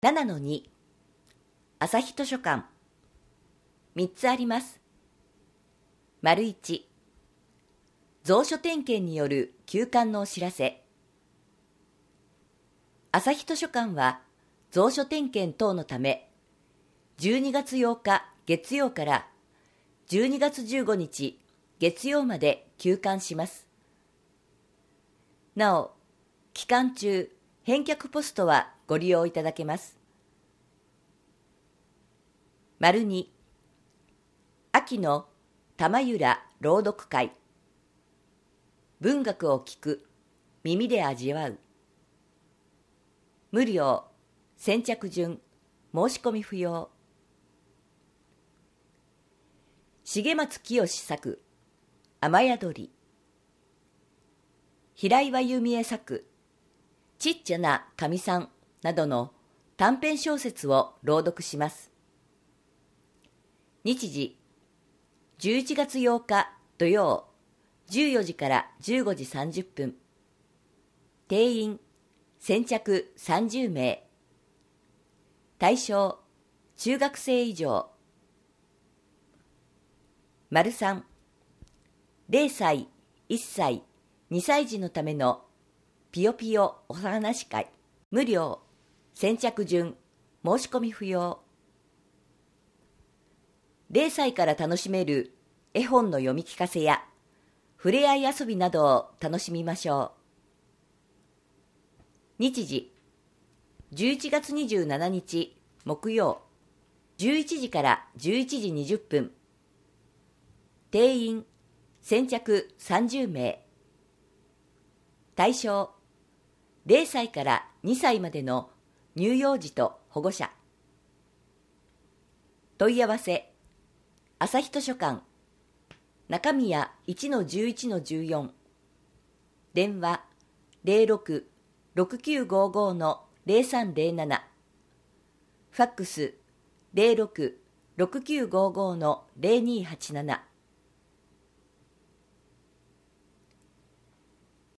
7-2 朝日図書館3つあります。丸1蔵書点検による休館のお知らせ。朝日図書館は蔵書点検等のため12月8日月曜から12月15日月曜まで休館します。なお、期間中返却ポストはご利用いただけます。丸2秋の玉浦朗読会。文学を聞く、耳で味わう。無料、先着順、申し込み不要。重松清作、雨宿り。平岩由美恵作、ちっちゃなかみさんなどの短編小説を朗読します。日時、11月8日土曜、14時から15時30分。定員、先着30名。対象、中学生以上。丸3、0歳、1歳、2歳児のためのぴよぴよお話会。無料、先着順、申し込み不要。0歳から楽しめる絵本の読み聞かせやふれあい遊びなどを楽しみましょう。日時、11月27日木曜、11時から11時20分。定員、先着30名。対象、0歳から2歳までの乳幼児と保護者。問い合わせ、朝日図書館中宮 1-11-14 電話 06-6955-0307 ファックス 06-6955-0287